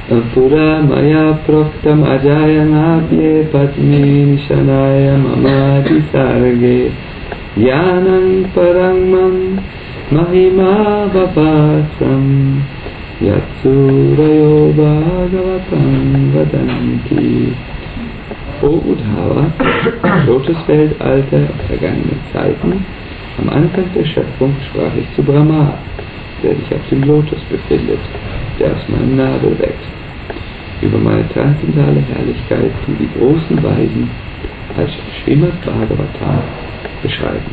Pura maya proktam ajayanabhye patni nishanaya mamati sarge yanang parangman mahima vapasam yatsurayo bhagavatam vadanti. O Uddhava, Lotusfeldalter aus vergangenen Zeiten, am Anfang der Schöpfung sprach ich zu Brahma, der sich auf dem Lotus befindet, der aus meinem Nabel wächst, über meine transzendentale Herrlichkeit, die die großen Weisen als Srimad Bhagavatam beschreiben.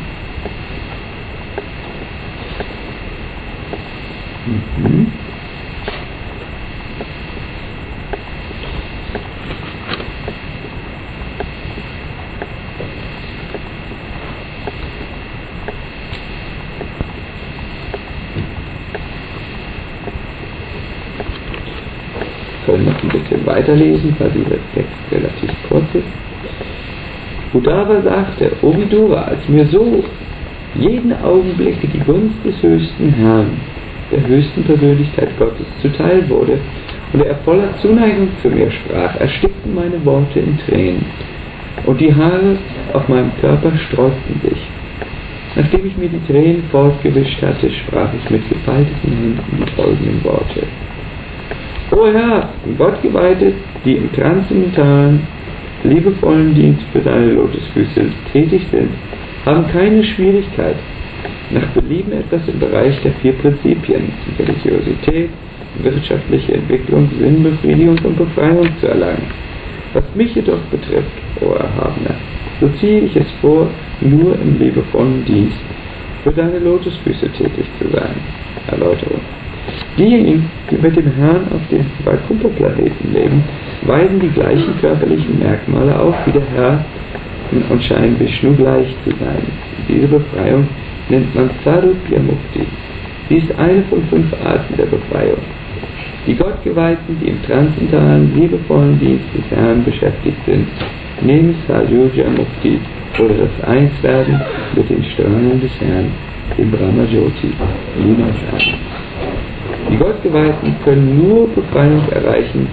Wir können noch ein bisschen weiterlesen, weil dieser Text relativ kurz ist. Uddhava sagte: O Vidura, als mir so jeden Augenblick die Gunst des höchsten Herrn, der höchsten Persönlichkeit Gottes, zuteil wurde und er voller Zuneigung zu mir sprach, erstickten meine Worte in Tränen und die Haare auf meinem Körper sträubten sich. Nachdem ich mir die Tränen fortgewischt hatte, sprach ich mit gefalteten Händen die folgenden Worte: O Herr, Gottgeweihte, die im transzendentalen, liebevollen Dienst für deine Lotusfüße tätig sind, haben keine Schwierigkeit, nach Belieben etwas im Bereich der 4 Prinzipien, Religiosität, wirtschaftliche Entwicklung, Sinnbefriedigung und Befreiung zu erlangen. Was mich jedoch betrifft, o Erhabener, so ziehe ich es vor, nur im liebevollen Dienst für deine Lotusfüße tätig zu sein. Erläuterung. Diejenigen, die mit dem Herrn auf dem Vaikuntha-Planeten leben, weisen die gleichen körperlichen Merkmale auf wie der Herr und scheinen Vishnu gleich zu sein. Diese Befreiung nennt man Sarupya Mukti. Sie ist eine von 5 Arten der Befreiung. Die Gottgeweihten, die im transzendentalen, liebevollen Dienst des Herrn beschäftigt sind, nehmen Sarupya Mukti oder das Einswerden mit den Strahlen des Herrn, dem Brahma-Jyoti, niemals an. Die Gottgeweihten können nur Befreiung erreichen.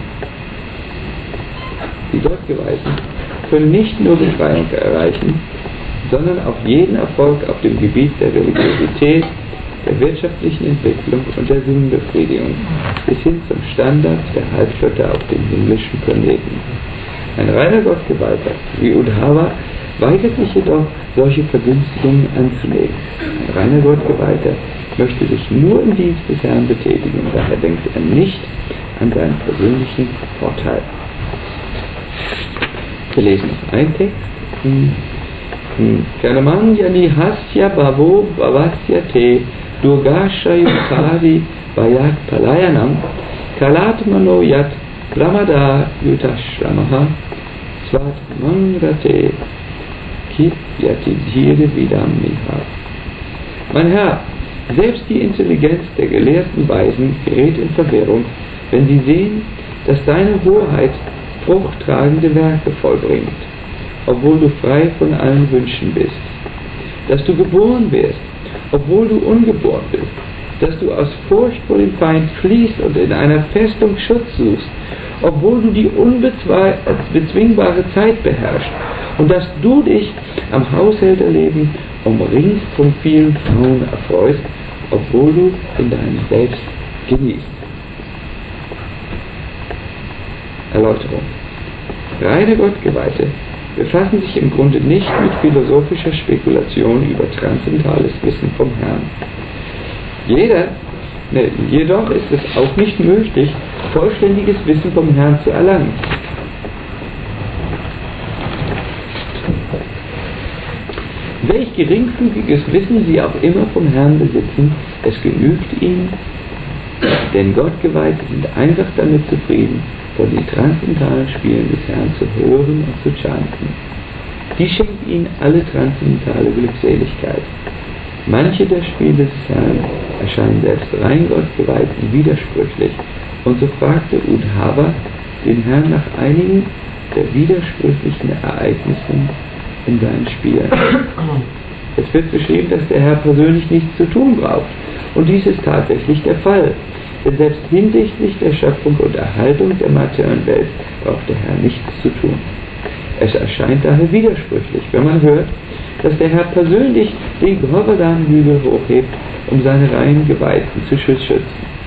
Die Gottgeweihten können nicht nur Befreiung erreichen, sondern auch jeden Erfolg auf dem Gebiet der Religiosität, der wirtschaftlichen Entwicklung und der Sinnbefriedigung bis hin zum Standard der Halbgötter auf dem himmlischen Planeten. Ein reiner Gottgeweihter wie Uddhava weigert sich jedoch, solche Vergünstigungen anzunehmen. Ein reiner Gottgeweihter möchte sich nur im Dienst des Herrn betätigen und daher denkt er nicht an seinen persönlichen Vorteil. Wir lesen noch einen Text. Karman yani hasya bhavo bhavasya te durgasha yutari vayat palayanam kalatmano yat pramada yutashamaha svat mangrate kityati dhire vidam miha. Mein Herr, selbst die Intelligenz der gelehrten Weisen gerät in Verwirrung, wenn sie sehen, dass deine Hoheit fruchttragende Werke vollbringt, obwohl du frei von allen Wünschen bist, dass du geboren wirst, obwohl du ungeboren bist, dass du aus Furcht vor dem Feind fliehst und in einer Festung Schutz suchst, obwohl du die unbezwingbare Zeit beherrschst, und dass du dich am Haushälterleben umringt von vielen Frauen erfreust, obwohl du in deinem Selbst genießt. Erläuterung. Reine Gottgeweihte befassen sich im Grunde nicht mit philosophischer Spekulation über transzendentales Wissen vom Herrn. Jedoch ist es auch nicht möglich, vollständiges Wissen vom Herrn zu erlangen. Welch geringfügiges Wissen sie auch immer vom Herrn besitzen, es genügt ihnen, denn Gottgeweihte sind einfach damit zufrieden, von den transzendentalen Spielen des Herrn zu hören und zu chanten. Die schenkt ihnen alle transzendentale Glückseligkeit. Manche der Spiele des Herrn erscheinen selbst rein Gottgeweihten widersprüchlich, und so fragte Uddhava den Herrn nach einigen der widersprüchlichen Ereignissen in seinen Spielen. Es wird beschrieben, dass der Herr persönlich nichts zu tun braucht. Und dies ist tatsächlich der Fall. Denn selbst hinsichtlich der Schöpfung und Erhaltung der materiellen Welt braucht der Herr nichts zu tun. Es erscheint daher widersprüchlich, wenn man hört, dass der Herr persönlich den Govardhan-Hügel hochhebt, um seine reinen Geweihten zu schützen.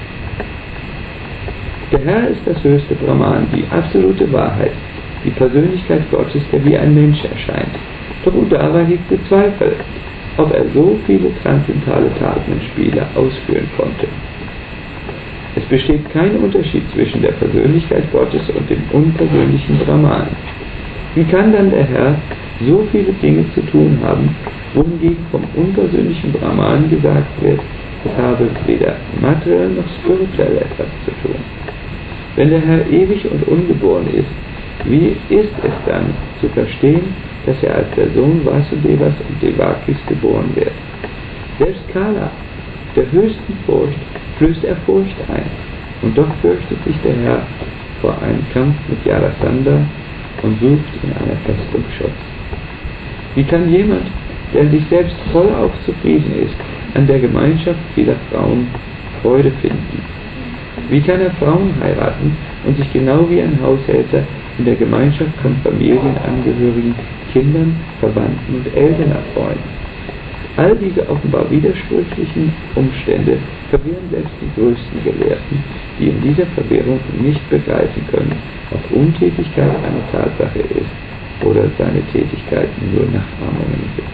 Der Herr ist das höchste Brahman, die absolute Wahrheit, die Persönlichkeit Gottes, der wie ein Mensch erscheint. Doch Uddhava hegte Zweifel, ob er so viele transzendentale Taten und Spiele ausführen konnte. Es besteht kein Unterschied zwischen der Persönlichkeit Gottes und dem unpersönlichen Brahman. Wie kann dann der Herr so viele Dinge zu tun haben, wohingegen vom unpersönlichen Brahman gesagt wird, es habe weder materiell noch spirituell etwas zu tun? Wenn der Herr ewig und ungeboren ist, wie ist es dann zu verstehen, dass er als der Sohn Vasudevas und Devakis geboren wird? Selbst Kala, der höchsten Furcht, flößt er Furcht ein, und doch fürchtet sich der Herr vor einem Kampf mit Jarasandha und sucht in einer Festung Schutz. Wie kann jemand, der in sich selbst vollauf zufrieden ist, an der Gemeinschaft vieler Frauen Freude finden? Wie kann er Frauen heiraten und sich genau wie ein Haushälter in der Gemeinschaft von Familienangehörigen, Kindern, Verwandten und Eltern erfreuen? All diese offenbar widersprüchlichen Umstände verwirren selbst die größten Gelehrten, die in dieser Verwirrung nicht begreifen können, ob Untätigkeit eine Tatsache ist oder seine Tätigkeiten nur Nachahmungen gibt.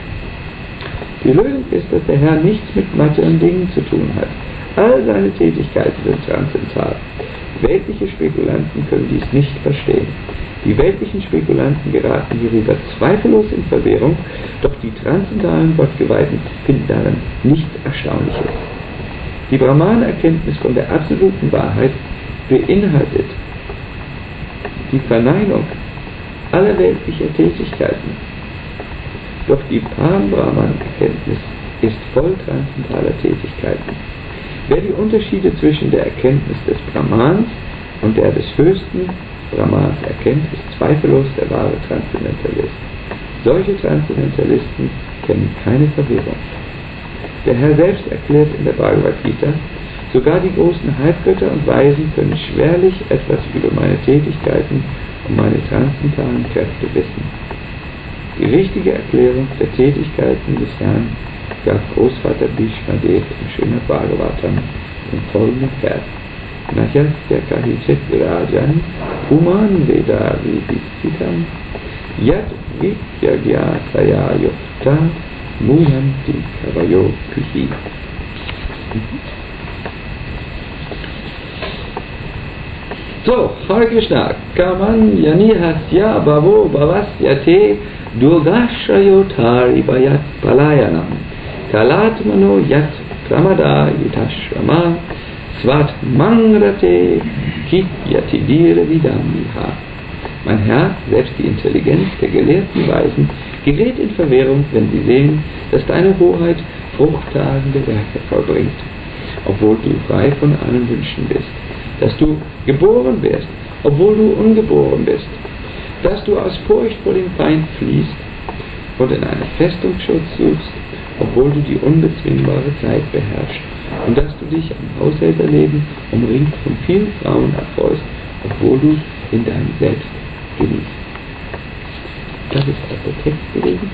Die Lösung ist, dass der Herr nichts mit materiellen Dingen zu tun hat. All seine Tätigkeiten sind transzendental. Weltliche Spekulanten können dies nicht verstehen. Die weltlichen Spekulanten geraten hierüber zweifellos in Verwirrung, doch die transzendentalen Gottgeweihten finden daran nichts Erstaunliches. Die Brahman-Erkenntnis von der absoluten Wahrheit beinhaltet die Verneinung aller weltlicher Tätigkeiten. Doch die Param-Brahman-Erkenntnis ist voll transzendentaler Tätigkeiten. Wer die Unterschiede zwischen der Erkenntnis des Brahmans und der des höchsten Brahmans erkennt, ist zweifellos der wahre Transzendentalist. Solche Transzendentalisten kennen keine Verwirrung. Der Herr selbst erklärt in der Bhagavad Gita, sogar die großen Halbgötter und Weisen können schwerlich etwas über meine Tätigkeiten und meine transzendentalen Kräfte wissen. Die richtige Erklärung der Tätigkeiten des Herrn gab Großvater Bhishmadev im Srimad Bhagavatam im folgenden Vers: Najasya kahichet virajan puman veda vidisitam yad vidyagya yukta muyanti kavayo pihi. So, Hare Krishna, Kaman Yanihasya Bhavo Bhavasyate Durgashayotari Bayat Palayanam Kalatmano Yat Pramada Yutashrama Svat Mangrate Kityatidire Vidamiha. Mein Herr, selbst die Intelligenz der gelehrten Weisen, gerät in Verwirrung, wenn sie sehen, dass deine Hoheit fruchttragende Werke vollbringt, obwohl du frei von allen Wünschen bist, dass du geboren wirst, obwohl du ungeboren bist, dass du aus Furcht vor dem Feind fliehst und in einer Festung Schutz suchst, obwohl du die unbezwingbare Zeit beherrschst, und dass du dich am Haushälterleben umringt von vielen Frauen erfreust, obwohl du in deinem Selbst genießt. Das ist auch der Text gewesen.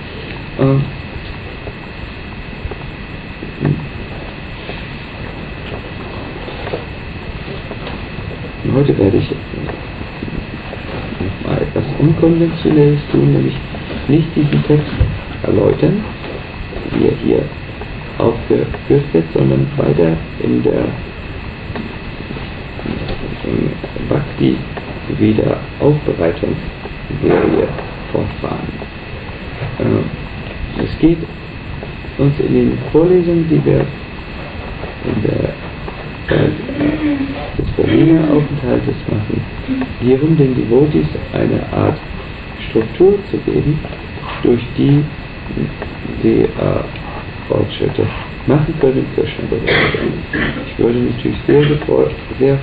Und heute werde ich nochmal etwas Unkonventionelles tun, nämlich nicht diesen Text erläutern, wie er hier aufgeführt wird, sondern weiter in der Bhakti Wiederaufbereitungsserie fortfahren. Es geht uns in den Vorlesungen, die wir in der Zeit des Berliner Aufenthaltes machen, hierum den Devotees eine Art Struktur zu geben, durch die sie Fortschritte machen können in Krishna-Bewusstsein. Ich würde natürlich sehr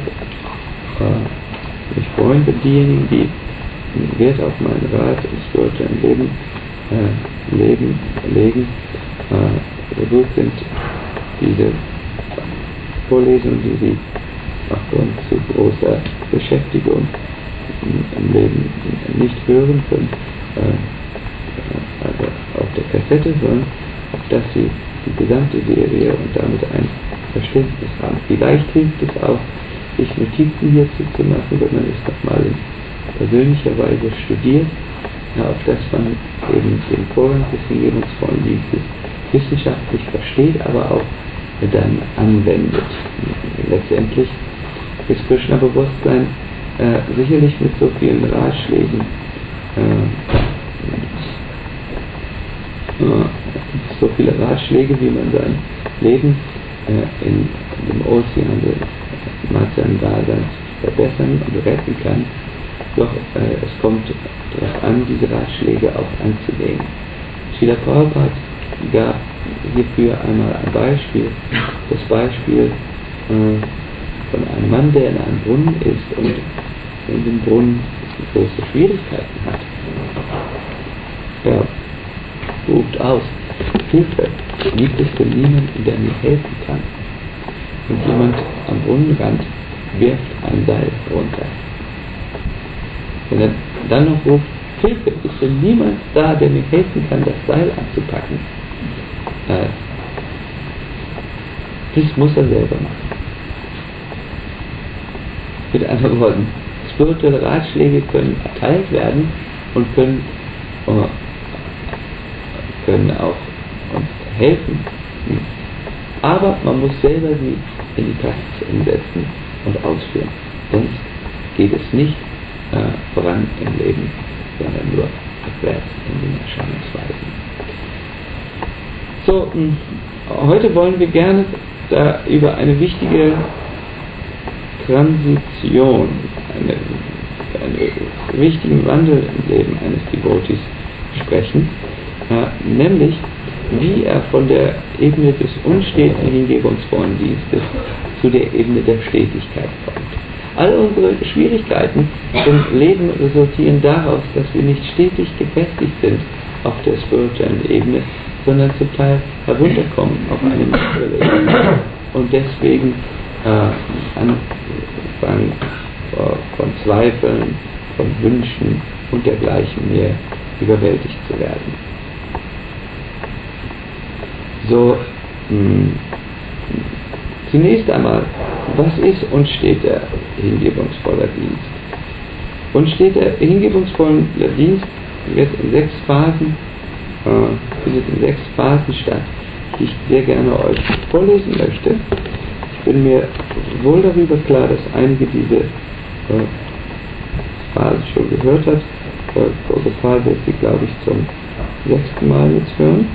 mich freuen, wenn diejenigen, die Wert auf meinen Rat und spirituellen Leben Leben legen. So gut sind diese Vorlesungen, die Sie aufgrund zu großer Beschäftigung im Leben nicht hören können, also auf der Kassette hören, auf dass Sie die gesamte Serie und damit ein Verständnis haben. Vielleicht hilft es auch, sich Notizen hierzu zu machen, wenn man es nochmal in persönlicher Weise studiert, auf dass man eben den Vorgang des hingebungsvollen Dienstes wissenschaftlich versteht, aber auch dann anwendet. Letztendlich ist Krishna-Bewusstsein sicherlich mit so vielen Ratschlägen so viele Ratschläge, wie man sein Leben in dem Ozean des Matsan-Daseins verbessern und retten kann. Doch es kommt darauf an, diese Ratschläge auch anzunehmen. Srila Prabhupada gab hierfür einmal ein Beispiel, das Beispiel von einem Mann, der in einem Brunnen ist und in dem Brunnen große Schwierigkeiten hat. Er ruft aus: Hilfe, gibt es denn niemanden, der mir helfen kann? Und jemand am Brunnenrand wirft ein Seil runter. Wenn er dann noch ruft: Hilfe, ist denn niemand da, der mir helfen kann, das Seil anzupacken? Das muss er selber machen. Mit anderen Worten, spirituelle Ratschläge können erteilt werden und können auch uns helfen. Aber man muss selber sie in die Praxis umsetzen und ausführen. Sonst geht es nicht voran im Leben, sondern nur abwärts in den Erscheinungsweisen. So, heute wollen wir gerne über eine wichtige Transition, einen wichtigen Wandel im Leben eines Devotees sprechen, nämlich wie er von der Ebene des unsteten hingebungsvollen Dienstes zu der Ebene der Stetigkeit kommt. All unsere Schwierigkeiten im Leben resultieren daraus, dass wir nicht stetig gefestigt sind auf der spirituellen Ebene, sondern zum Teil herunterkommen auf eine materielle Ebene und deswegen anfangen von Zweifeln, von Wünschen und dergleichen mehr überwältigt zu werden. So, zunächst einmal, was ist unsteter hingebungsvoller Dienst? Unsteter hingebungsvoller Dienst wird in 6 Phasen, findet in 6 Phasen statt, die ich sehr gerne euch vorlesen möchte. Ich bin mir wohl darüber klar, dass einige diese Phasen schon gehört hat. Gopal wird sie, glaube ich, zum 6. Mal jetzt hören.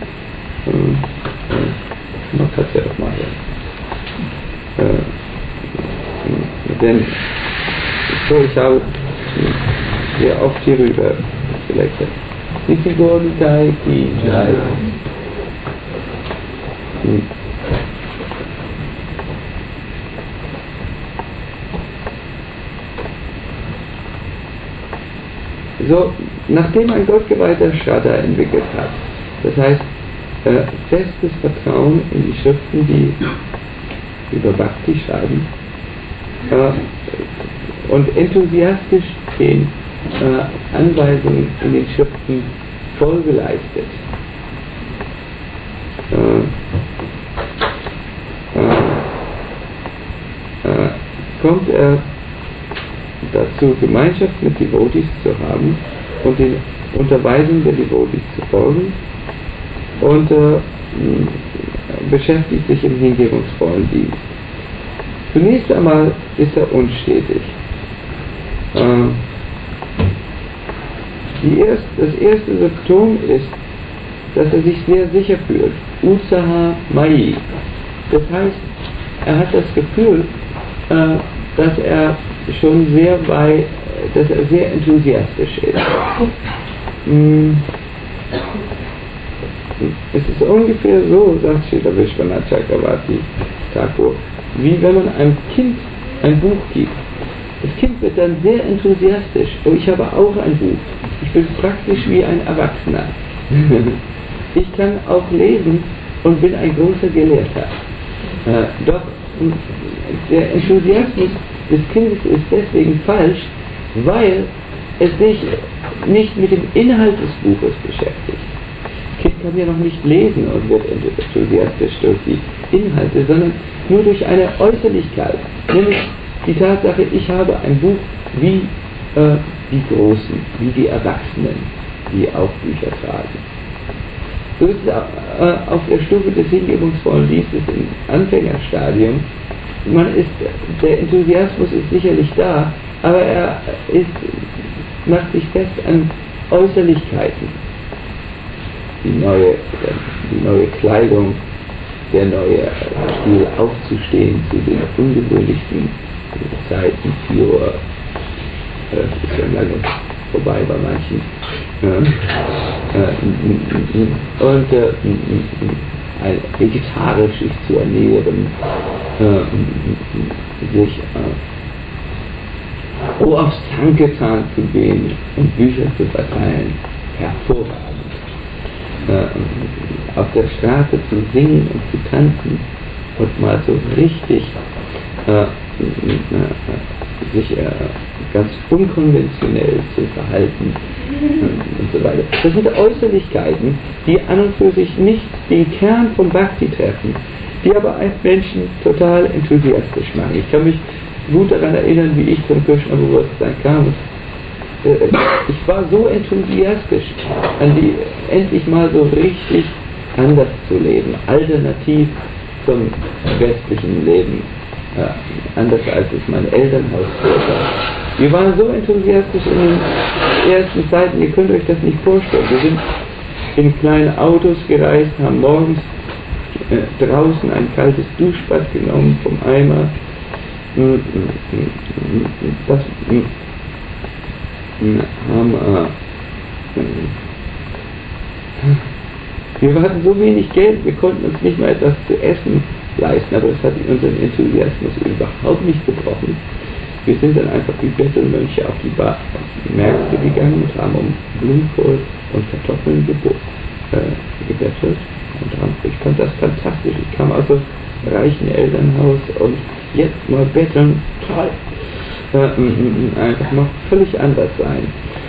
Man kann es ja doch mal hören. Denn so, ich habe sehr oft hierüber vielleicht Nitya Gaur Nitai ki Jai. So, nachdem ein gottgeweihter Shraddha entwickelt hat, das heißt festes Vertrauen in die Schriften, die über Bhakti schreiben, und enthusiastisch den Anweisungen in den Schriften Folge leistet, kommt er dazu, Gemeinschaft mit Devotees zu haben und den Unterweisungen der Devotees zu folgen und beschäftigt sich im hingebungsvollen Dienst. Zunächst einmal ist er unstetig. Das erste Symptom ist, dass er sich sehr sicher fühlt. Utsaha Mai. Das heißt, er hat das Gefühl, dass er schon dass er sehr enthusiastisch ist. Es ist ungefähr so, sagt Srila Vishwanath Chakravarti Thakur, wie wenn man einem Kind ein Buch gibt. Das Kind wird dann sehr enthusiastisch. Oh, ich habe auch ein Buch. Ich bin praktisch wie ein Erwachsener. Ich kann auch lesen und bin ein großer Gelehrter. Doch der Enthusiasmus des Kindes ist deswegen falsch, weil es sich nicht mit dem Inhalt des Buches beschäftigt. Das Kind kann ja noch nicht lesen und wird enthusiastisch durch die Inhalte, sondern nur durch eine Äußerlichkeit, nämlich die Tatsache, ich habe ein Buch wie die Großen, wie die Erwachsenen, die auch Bücher tragen. So ist es auf der Stufe des hingebungsvollen Dienstes im Anfängerstadium. Der Enthusiasmus ist sicherlich da, aber er macht sich fest an Äußerlichkeiten. Die neue Kleidung, der neue Stil aufzustehen zu den ungewöhnlichsten Zeiten, 4 Uhr, das ist schon lange vorbei bei manchen. Und vegetarisch sich zu ernähren, sich aufs Sanketan zu gehen und Bücher zu verteilen, hervorragend. Auf der Straße zu singen und zu tanzen und mal so richtig sich ganz unkonventionell zu verhalten und so weiter. Das sind Äußerlichkeiten, die an und für sich nicht den Kern von Bhakti treffen, die aber einen Menschen total enthusiastisch machen. Ich kann mich gut daran erinnern, wie ich zum Krishna-Bewusstsein kam. Ich war so enthusiastisch, endlich mal so richtig anders zu leben, alternativ zum westlichen Leben, anders als es mein Elternhaus vorher. Wir waren so enthusiastisch in den ersten Zeiten, ihr könnt euch das nicht vorstellen. Wir sind in kleinen Autos gereist, haben morgens draußen ein kaltes Duschbad genommen vom Eimer. Wir hatten so wenig Geld, wir konnten uns nicht mal etwas zu essen leisten, aber das hat unseren Enthusiasmus überhaupt nicht gebrochen. Wir sind dann einfach wie Bettelmönche auf die Märkte gegangen und haben um Blumenkohl und Kartoffeln gebettelt. Ich fand das fantastisch. Ich kam aus einem reichen Elternhaus und jetzt mal betteln, toll. Einfach mal völlig anders sein.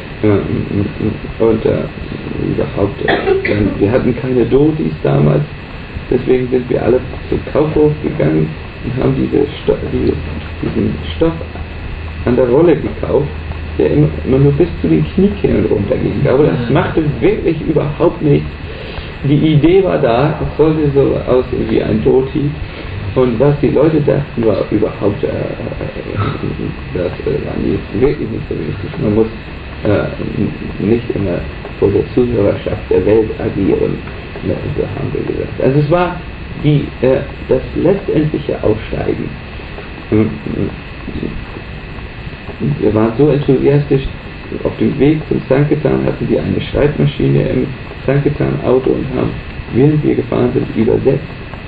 Und überhaupt, wir hatten keine Dhotis damals, deswegen sind wir alle zum Kaufhof gegangen und haben diesen Stoff an der Rolle gekauft, der immer nur bis zu den Kniekehlen runterging. Aber das machte wirklich überhaupt nichts. Die Idee war da, es sollte so aussehen wie ein Dhoti. Und was die Leute dachten, war überhaupt, das war wirklich nicht so wichtig. Man muss nicht immer vor der Zuhörerschaft der Welt agieren, so haben wir gesagt. Also es war das letztendliche Aufsteigen. Wir waren so enthusiastisch, auf dem Weg zum Sanketan hatten wir eine Schreibmaschine im Sanketan-Auto und haben, während wir gefahren sind, übersetzt.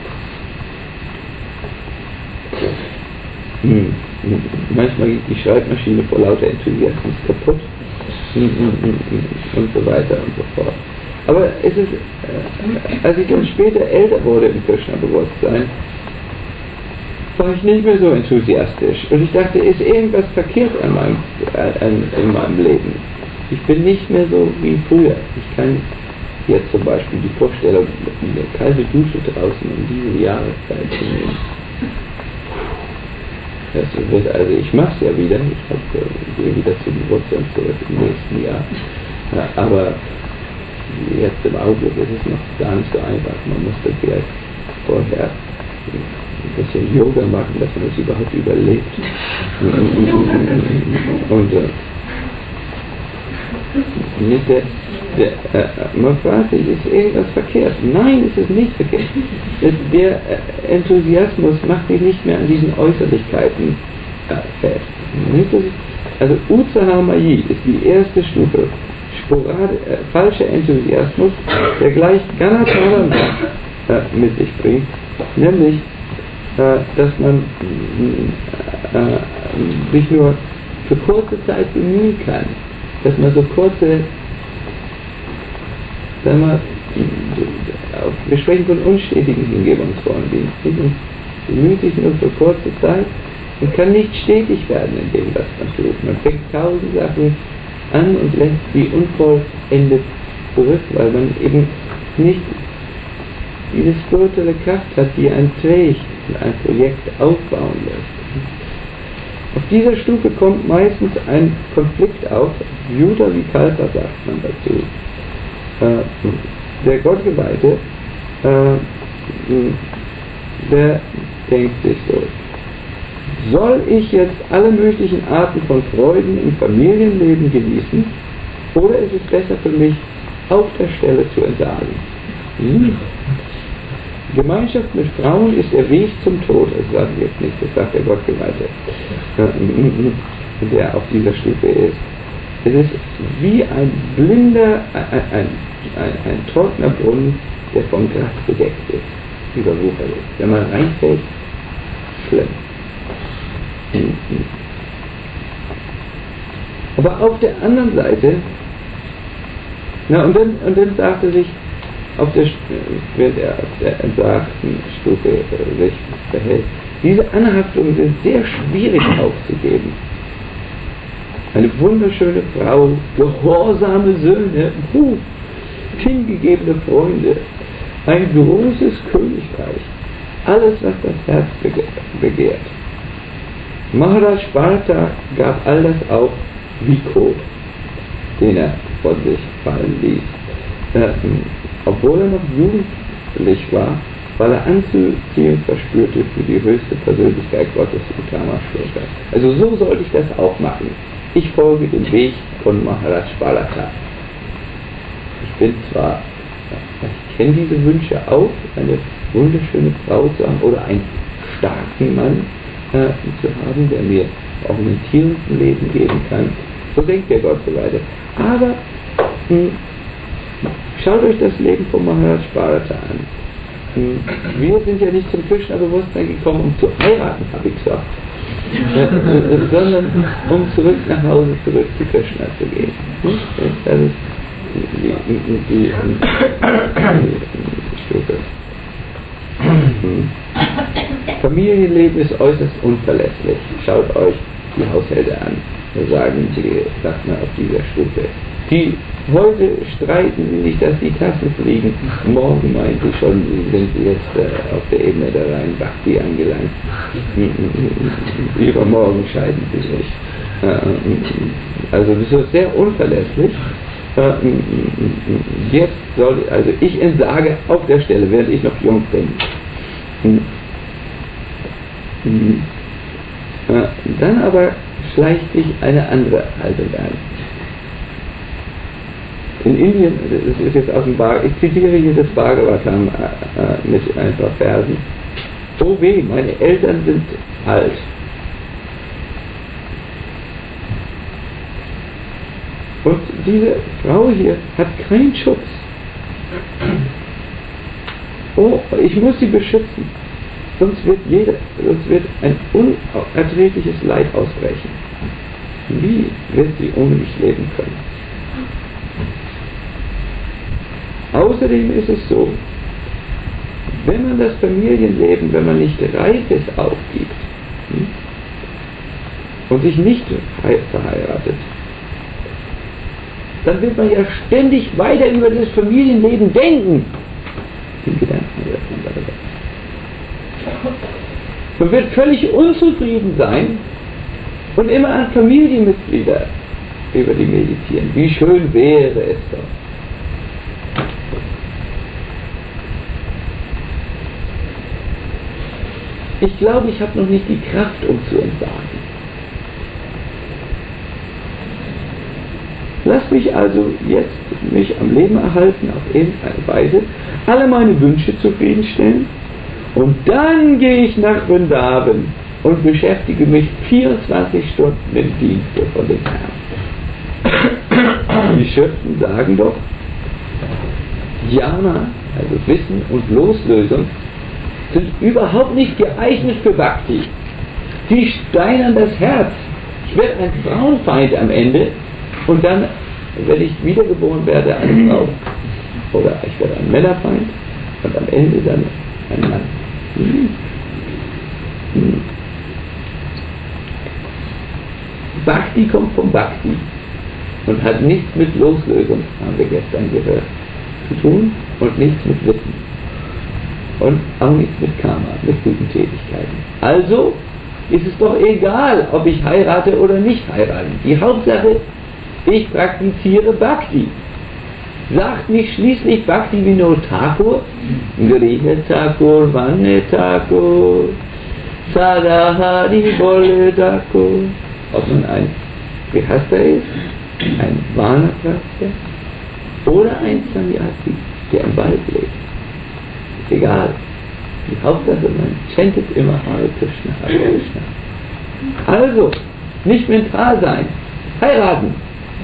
Manchmal geht die Schreibmaschine vor lauter Enthusiasmus kaputt und so weiter und so fort. Aber es ist, als ich dann später älter wurde im Krishna-Bewusstsein, war ich nicht mehr so enthusiastisch. Und ich dachte, ist irgendwas verkehrt in meinem Leben? Ich bin nicht mehr so wie früher. Ich kann jetzt zum Beispiel die Vorstellung, eine kalte Dusche draußen um diese Jahreszeit zu nehmen. Ich mache es ja wieder, ich gehe wieder zum Geburtstag zurück im nächsten Jahr. Ja, aber jetzt im Augenblick ist es noch gar nicht so einfach. Man muss dann vielleicht vorher ein bisschen Yoga machen, dass man es überhaupt überlebt. Und man fragt sich, ist irgendwas verkehrt? Nein, es ist nicht verkehrt. Der Enthusiasmus macht sich nicht mehr an diesen Äußerlichkeiten fest. Also Utsahamai ist die erste Stufe. Falscher Enthusiasmus, der gleich Ganatara mit sich bringt, nämlich, dass man sich nur für kurze Zeit bemühen kann, dass man so kurze sagen wir, wir sprechen von unstetigen Hingebungsfrauendienst. Bemüht sich nur für kurze Zeit und kann nicht stetig werden in dem, was man tut. Man fängt 1000 Sachen an und lässt sie unvollendet zurück, weil man eben nicht diese spirituelle Kraft hat, die einen trägt und ein Projekt aufbauen lässt. Auf dieser Stufe kommt meistens ein Konflikt auf, Vyuta Vikalpa sagt man dazu. Der Gottgeweihte, der denkt sich so: Soll ich jetzt alle möglichen Arten von Freuden im Familienleben genießen, oder ist es besser für mich, auf der Stelle zu entsagen? Gemeinschaft mit Frauen ist der Weg zum Tod, das sage ich jetzt nicht, das sagt der Gottgeweihte, der auf dieser Stufe ist. Es ist wie ein blinder, ein trockener Brunnen, der vom Gras bedeckt ist, überwuchert ist. Wenn man reinfällt, schlimm. Aber auf der anderen Seite, und dann sagt er sich, während er auf der entsagten Stufe sich verhält, diese Anhaftungen sind sehr schwierig aufzugeben. Eine wunderschöne Frau, gehorsame Söhne, hingegebene Freunde, ein großes Königreich, alles, was das Herz begehrt. Maharaj Bharata gab all das auf wie Kot, den er von sich fallen ließ. Obwohl er noch jugendlich war, weil er Anziehung verspürte für die höchste Persönlichkeit Gottes in Kamashloka. Also so sollte ich das auch machen. Ich folge dem Weg von Maharaj Bharata. Ich bin zwar, ich kenne diese Wünsche auch, eine wunderschöne Frau zu haben oder einen starken Mann zu haben, der mir orientierenden Leben geben kann. So denkt der Gottgeweihte. Aber schaut euch das Leben von Maharaj Bharata an. Wir sind ja nicht zum Krishna-Bewusstsein gekommen, um zu heiraten, habe ich gesagt, sondern um zurück nach Hause, zurück zu Krishna zu gehen. Das ist die Stufe. Familienleben ist äußerst unverlässlich. Schaut euch die Haushälter an. Da sagen sie, sagt man auf dieser Stufe. Heute streiten sie nicht, dass die Tassen fliegen. Morgen meint sie schon, sind sie jetzt auf der Ebene der reinen Bhakti angelangt. Übermorgen scheiden sie sich. Also das ist sehr unverlässlich. Also ich entsage auf der Stelle, während ich noch jung bin. Dann aber schleicht sich eine andere Haltung ein. In Indien, das ist jetzt aus dem ich zitiere hier das Bhagavatam mit ein paar Versen. Oh weh, meine Eltern sind alt. Und diese Frau hier hat keinen Schutz. Oh, ich muss sie beschützen. Sonst wird ein unerträgliches Leid ausbrechen. Wie wird sie ohne mich leben können? Außerdem ist es so, wenn man das Familienleben, wenn man nicht reif ist, aufgibt und sich nicht verheiratet, dann wird man ja ständig weiter über das Familienleben denken. Den Gedanken darüber. Man wird völlig unzufrieden sein und immer an Familienmitglieder über die meditieren. Wie schön wäre es doch. Ich glaube, ich habe noch nicht die Kraft, um zu entsagen. Lass mich also jetzt mich am Leben erhalten, auf irgendeine Weise, alle meine Wünsche zufriedenstellen und dann gehe ich nach Vrindavan und beschäftige mich 24 Stunden im Dienste von dem Herrn. Die Schriften sagen doch, Jnana, also Wissen und Loslösung, sind überhaupt nicht geeignet für Bhakti. Sie steinern das Herz. Ich werde ein Frauenfeind am Ende und dann, wenn ich wiedergeboren werde, eine Frau. oder ich werde ein Männerfeind und am Ende dann ein Mann. Bhakti kommt vom Bhakti und hat nichts mit Loslösung, haben wir gestern gehört, zu tun und nichts mit Wissen und auch nichts mit Karma, mit guten Tätigkeiten. Also ist es doch egal, ob ich heirate oder nicht heirate. Die Hauptsache, ich praktiziere Bhakti. Sagt nicht schließlich Bhakti Vinod Thakur, Griha Thakur, Vanne Thakur, Sadahari Bolle Thakur, ob man ein Grihastha ist, ein Vanaprastha oder ein Sannyasi, der im Wald lebt. Ist egal. Die Hauptsache, man chantet immer Hare Krishna, Hare Krishna. Also, nicht mental sein, heiraten.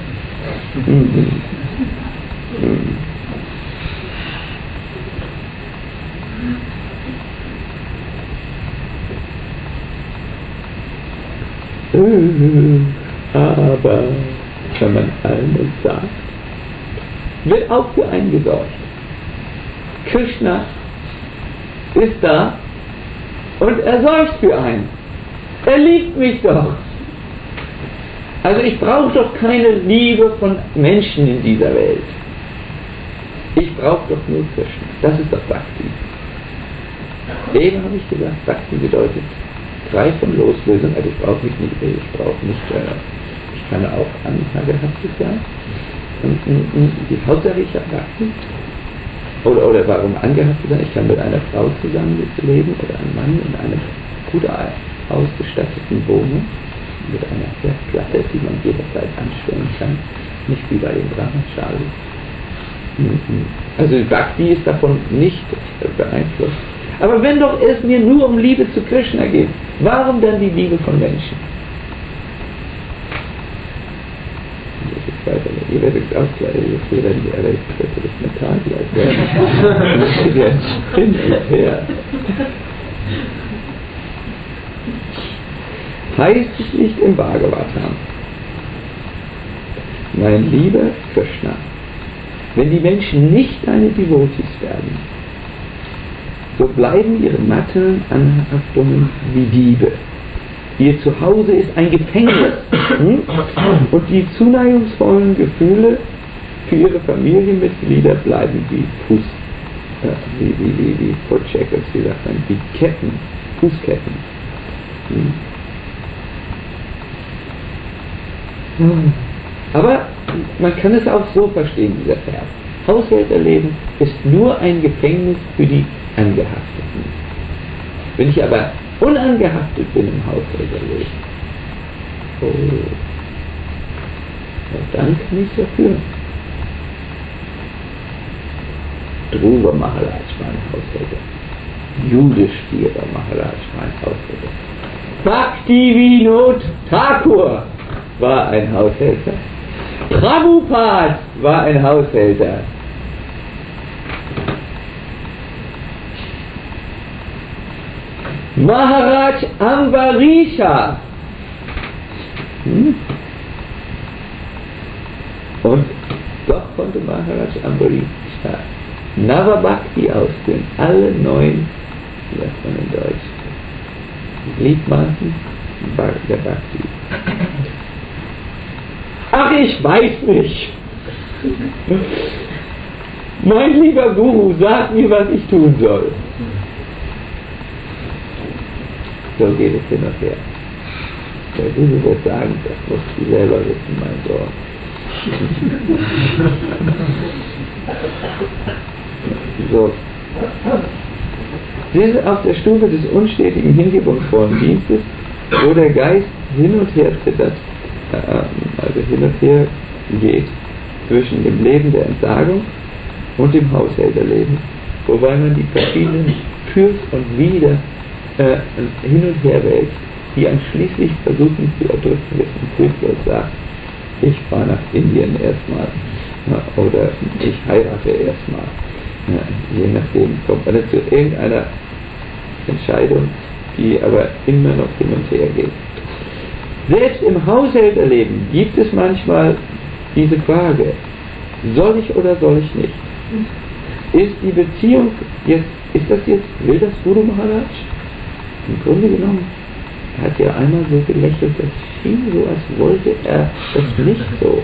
Aber, wenn man allen sagt, wird auch für einen gesorgt. Krishna ist da und er sorgt für einen. Er liebt mich doch. Also ich brauche doch keine Liebe von Menschen in dieser Welt. Ich brauche doch nur Krishna. Das ist doch Bhakti. Eben habe ich gesagt, Bhakti bedeutet frei von Loslösung. Also ich brauche nicht, ich kann auch anhaftet sein. Die Hauptsache ich habe Bhakti. Oder warum angehaftet sein? Ich kann mit einer Frau zusammenleben oder einem Mann in einer gut ausgestatteten Wohnung mit einer Herdplatte, die man jederzeit anstellen kann, nicht wie bei den Brahmacharis. Also Bhakti ist davon nicht beeinflusst. Aber wenn doch es mir nur um Liebe zu Krishna geht, warum dann die Liebe von Menschen? Ihr werdet auch gleich, wir werden die Elektriker des Metall gleich werden. Hin und her. Heißt es nicht im Bhagavatam, mein lieber Krishna, wenn die Menschen nicht deine Devotees werden, so bleiben ihre matten Anhaftungen wie Diebe. Ihr Zuhause ist ein Gefängnis und die zuneigungsvollen Gefühle für ihre Familienmitglieder bleiben wie Footcheckers, wie sagt man, wie Ketten, Fußketten. Aber man kann es auch so verstehen, dieser Vers. Haushälterleben ist nur ein Gefängnis für die Angehafteten. Wenn ich aber unangehaftet bin im Haushälterleben, dann kann ich dafür. Dhruva Maharaj war ein Haushälter. Yudhishthira Maharaj war ein Haushälter. Bhakti Vinod Thakur war ein Haushälter. Prabhupada war ein Haushälter. Maharaj Ambarisha. Und doch konnte Maharaj Ambarisha Navabhakti ausführen. Alle 9, wie sagt man in Deutsch, Gliedmaßen der Bhakti. Ach, ich weiß nicht. Mein lieber Guru, sag mir, was ich tun soll. So geht es hin und her. Der Guru wird sagen, das musst du selber wissen, mein Sohn. So. Wir sind auf der Stufe des unstetigen, hingebungsvollen Dienstes, wo der Geist hin und her zittert, also hin und her geht zwischen dem Leben der Entsagung und dem Haushälterleben, wobei man die verschiedenen Fürs und Wider hin und her wählt, die einen schließlich versuchen zu erdrücken, wissen. Kürzlos sagt, ich fahre nach Indien erstmal oder ich heirate erstmal. Je nachdem kommt man zu irgendeiner Entscheidung, die aber immer noch hin und her geht. Selbst im Haushälterleben gibt es manchmal diese Frage, soll ich oder soll ich nicht? Ist die Beziehung will das Guru Maharaj? Im Grunde genommen hat er einmal so gelächelt, das schien so, als wollte er das nicht so.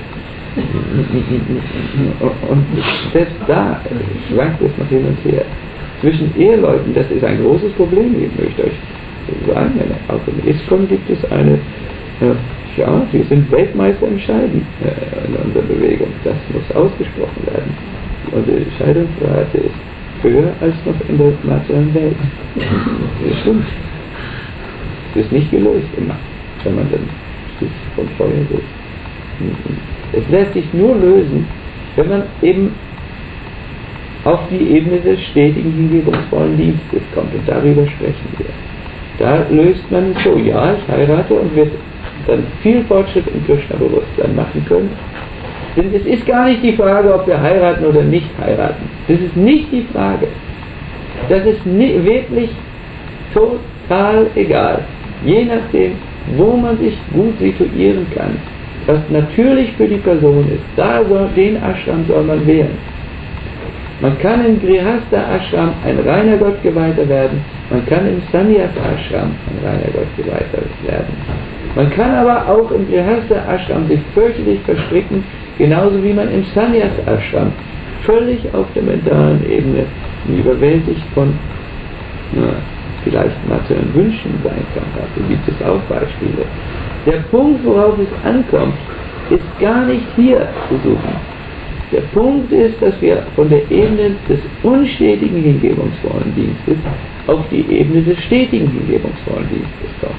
Und selbst da schwankt es noch hin und her. Zwischen Eheleuten, das ist ein großes Problem, ich möchte euch sagen, auch im ISKCON gibt es eine, wir sind Weltmeister im Scheiden in unserer Bewegung, das muss ausgesprochen werden. Und die Scheidungsrate ist höher als noch in der materiellen Welt. Das stimmt. Es ist nicht gelöst immer, wenn man dann vom Feuer sitzt. Es lässt sich nur lösen, wenn man eben auf die Ebene des stetigen hingebungsvollen Dienstes kommt, und darüber sprechen wir. Da löst man es so, ja, ich heirate und wird dann viel Fortschritt im Krishna-Bewusstsein machen können. Denn es ist gar nicht die Frage, ob wir heiraten oder nicht heiraten. Das ist nicht die Frage. Das ist wirklich total egal. Je nachdem, wo man sich gut situieren kann, was natürlich für die Person ist, den Ashram soll man wählen. Man kann im Grihastha Ashram ein reiner Gottgeweihter werden, man kann im Sannyas Ashram ein reiner Gottgeweihter werden. Man kann aber auch im Grihastha Ashram sich fürchterlich verstricken, genauso wie man im Sannyas Ashram völlig auf der mentalen Ebene überwältigt von vielleicht materiellen Wünschen sein kann. Dafür gibt es auch Beispiele. Der Punkt, worauf es ankommt, ist gar nicht hier zu suchen. Der Punkt ist, dass wir von der Ebene des unstetigen hingebungsvollen Dienstes auf die Ebene des stetigen hingebungsvollen Dienstes kommen.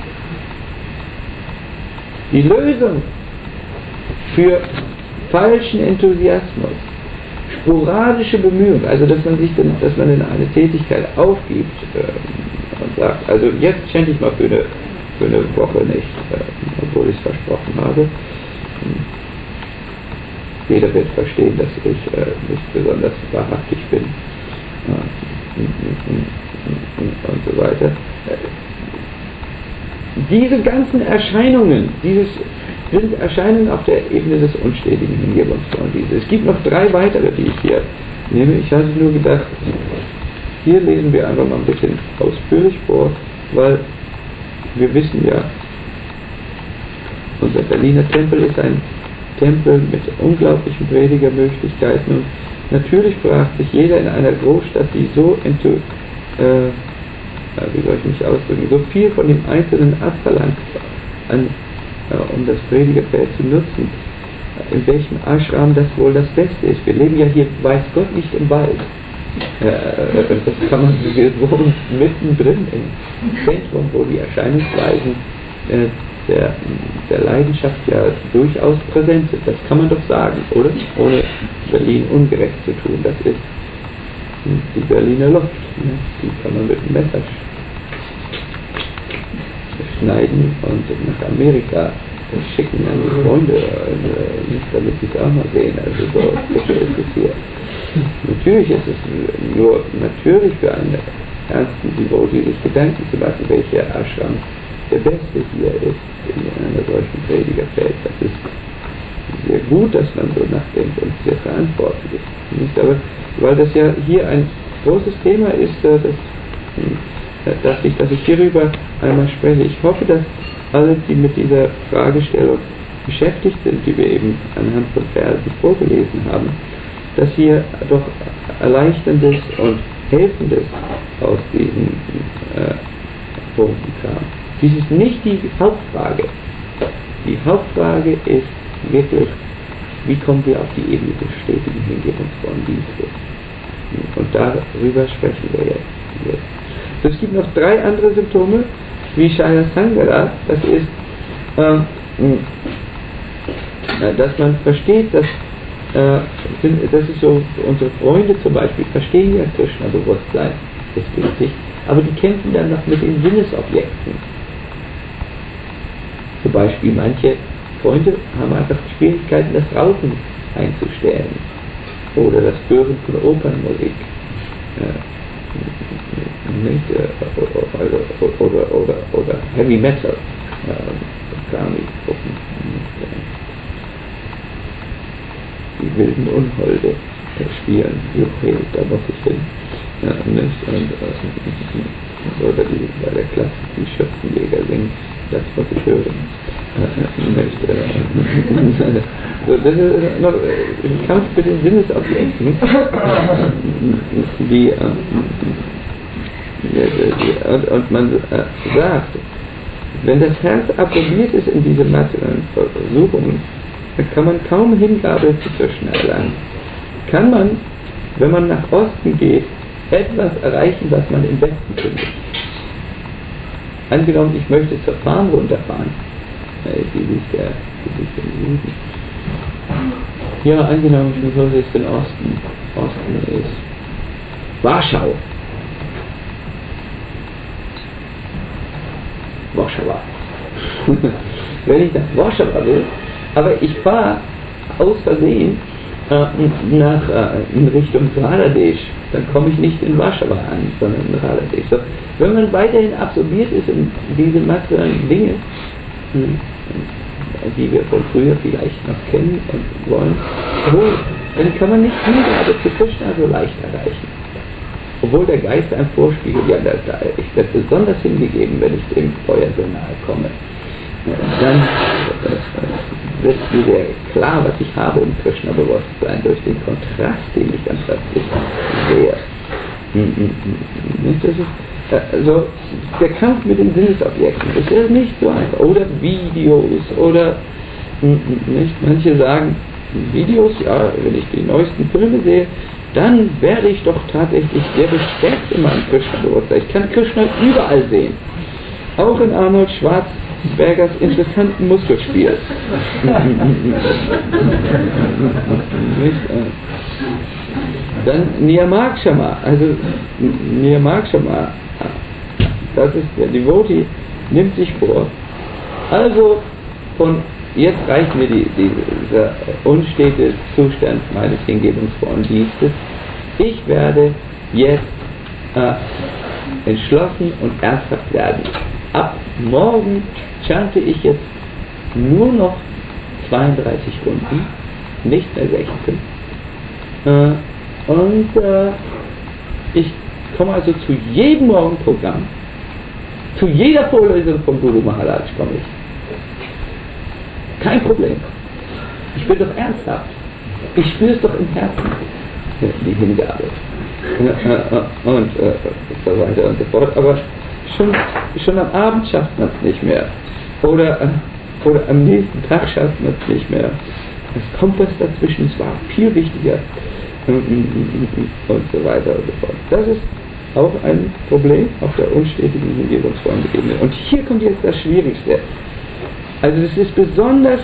Die Lösung für falschen Enthusiasmus, sporadische Bemühungen, also dass man in eine Tätigkeit aufgibt und sagt, also jetzt schenke ich mal für eine Woche nicht, obwohl ich es versprochen habe. Jeder wird verstehen, dass ich nicht besonders wahrhaftig bin und so weiter. Diese ganzen Erscheinungen, sind Erscheinungen auf der Ebene des unstetigen hingebungsvollen Dienstes. Es gibt noch 3 weitere, die ich hier nehme. Ich hatte nur gedacht, hier lesen wir einfach mal ein bisschen ausführlich vor, weil wir wissen ja, unser Berliner Tempel ist ein Tempel mit unglaublichen Predigermöglichkeiten, und natürlich fragt sich jeder in einer Großstadt, die so so viel von dem Einzelnen abverlangt, um das Predigerfeld zu nutzen, in welchem Ashram das wohl das Beste ist. Wir leben ja hier, weiß Gott, nicht im Wald. Das kann man, wir wohnen mittendrin im Zentrum, wo die Erscheinungsweisen der Leidenschaft ja durchaus präsent sind. Das kann man doch sagen, oder? Ohne Berlin ungerecht zu tun. Das ist die Berliner Luft. Die kann man mit dem Messer schneiden und nach Amerika schicken an die Freunde, damit sie es auch mal sehen. Also so ist es hier. Natürlich ist es nur natürlich für einen ernsten Devotee sich Gedanken zu machen, welcher Ashram der beste hier ist in einer solchen Predigerfeld. Das ist sehr gut, dass man so nachdenkt und sehr verantwortlich ist. Nicht? Aber weil das ja hier ein großes Thema ist, dass ich hierüber einmal spreche. Ich hoffe, dass alle, die mit dieser Fragestellung beschäftigt sind, die wir eben anhand von Versen vorgelesen haben, dass hier doch Erleichterndes und Helfendes aus diesen Punkten kam. Dies ist nicht die Hauptfrage. Die Hauptfrage ist wirklich, wie kommen wir auf die Ebene des stetigen hingebungsvollen Dienstes? Und darüber sprechen wir jetzt. So, es gibt noch 3 andere Symptome, wie Shaya Sangara. Das ist, dass man versteht, dass ist so, unsere Freunde zum Beispiel verstehen ja Krishna-Bewusstsein, ist wichtig, aber die kämpfen dann noch mit den Sinnesobjekten. Zum Beispiel manche Freunde haben einfach Schwierigkeiten, das Rauchen einzustellen oder das Hören von Opernmusik. Oder Heavy Metal, die wilden Unholde. spielen, Juche, da muss ich hin. Nicht? Oder die bei der Klasse die Schürzenjäger singen, das muss ich hören. Nicht? So, das ist noch ein Kampf mit den Sinnesobjekten, und man sagt, wenn das Herz absorbiert ist in diese materiellen Versuchungen, dann kann man kaum Hingabe zu Krishna erlangen. Kann man, wenn man nach Osten geht, etwas erreichen, was man im Westen findet. Angenommen, ich möchte zur Farm runterfahren. Die liegt ja im Süden. Ja, angenommen, ich muss jetzt den Osten. Osten ist Warschau. Warschau. Wenn ich nach Warschau will, aber ich fahre aus Versehen in Richtung Bangladesch, dann komme ich nicht in Warschau an, sondern in Bangladesch. So, wenn man weiterhin absorbiert ist in diese materiellen Dinge, die wir von früher vielleicht noch kennen und wollen, dann kann man nicht Hingabe zu Krishna so leicht erreichen. Obwohl der Geist einem vorspiegelt, ja, ich werde besonders hingegeben, wenn ich dem Feuer so nahe komme. Dann wird mir sehr klar, was ich habe im Krishna-Bewusstsein durch den Kontrast, den ich dann plötzlich sehe. Das ist, also der Kampf mit den Sinnesobjekten ist nicht so einfach. Oder Videos, oder nicht. Manche sagen, Videos, ja, wenn ich die neuesten Filme sehe, dann werde ich doch tatsächlich sehr bestärkt in meinem Krishna-Bewusstsein. Ich kann Krishna überall sehen. Auch in Arnold Schwarzenbergers interessanten Muskelspiel. Dann Niyamakshama, also Niyamakshama, das ist der Devotee, nimmt sich vor, also von jetzt reicht mir dieser unstete Zustand meines hingebungsvollen Dienstes. Ich werde jetzt entschlossen und ernsthaft werden. Ab morgen chante ich jetzt nur noch 32 Runden, nicht mehr 16. Ich komme also zu jedem Morgenprogramm, zu jeder Vorlesung von Guru Maharaj komme ich. Kein Problem. Ich bin doch ernsthaft. Ich spüre es doch im Herzen, die Hingabe. Und so weiter und so fort. Aber schon am Abend schafft man es nicht mehr. Oder am nächsten Tag schafft man es nicht mehr. Es kommt was dazwischen, es war viel wichtiger. Und so weiter und so fort. Das ist auch ein Problem auf der unstetigen hingebungsvollen Ebene. Und hier kommt jetzt das Schwierigste. Also es ist besonders,